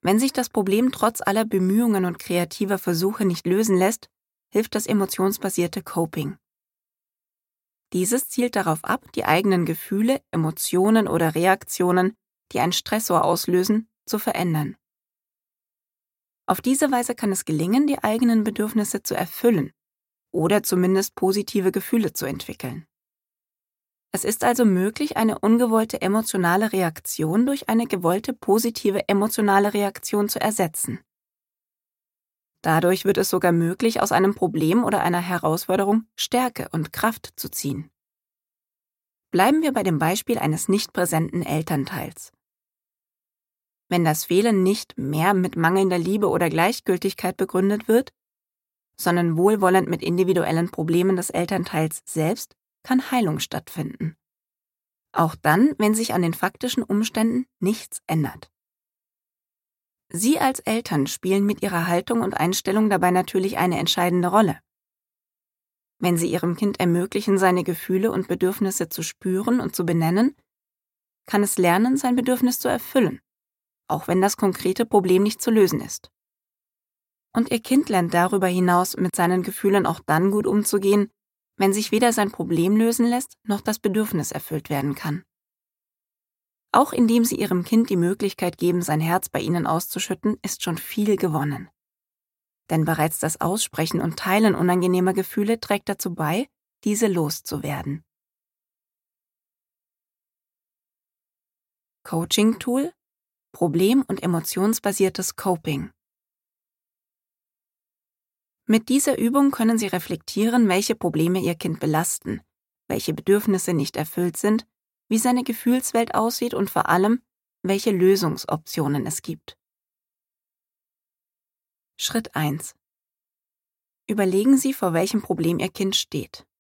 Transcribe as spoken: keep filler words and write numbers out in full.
Wenn sich das Problem trotz aller Bemühungen und kreativer Versuche nicht lösen lässt, hilft das emotionsbasierte Coping. Dieses zielt darauf ab, die eigenen Gefühle, Emotionen oder Reaktionen, die einen Stressor auslösen, zu verändern. Auf diese Weise kann es gelingen, die eigenen Bedürfnisse zu erfüllen oder zumindest positive Gefühle zu entwickeln. Es ist also möglich, eine ungewollte emotionale Reaktion durch eine gewollte positive emotionale Reaktion zu ersetzen. Dadurch wird es sogar möglich, aus einem Problem oder einer Herausforderung Stärke und Kraft zu ziehen. Bleiben wir bei dem Beispiel eines nicht präsenten Elternteils. Wenn das Fehlen nicht mehr mit mangelnder Liebe oder Gleichgültigkeit begründet wird, sondern wohlwollend mit individuellen Problemen des Elternteils selbst, kann Heilung stattfinden. Auch dann, wenn sich an den faktischen Umständen nichts ändert. Sie als Eltern spielen mit ihrer Haltung und Einstellung dabei natürlich eine entscheidende Rolle. Wenn Sie Ihrem Kind ermöglichen, seine Gefühle und Bedürfnisse zu spüren und zu benennen, kann es lernen, sein Bedürfnis zu erfüllen, auch wenn das konkrete Problem nicht zu lösen ist. Und Ihr Kind lernt darüber hinaus, mit seinen Gefühlen auch dann gut umzugehen, wenn sich weder sein Problem lösen lässt, noch das Bedürfnis erfüllt werden kann. Auch indem Sie Ihrem Kind die Möglichkeit geben, sein Herz bei Ihnen auszuschütten, ist schon viel gewonnen. Denn bereits das Aussprechen und Teilen unangenehmer Gefühle trägt dazu bei, diese loszuwerden. Coaching-Tool: Problem- und emotionsbasiertes Coping. Mit dieser Übung können Sie reflektieren, welche Probleme Ihr Kind belasten, welche Bedürfnisse nicht erfüllt sind, wie seine Gefühlswelt aussieht und vor allem, welche Lösungsoptionen es gibt. Schritt eins. Überlegen Sie, vor welchem Problem Ihr Kind steht.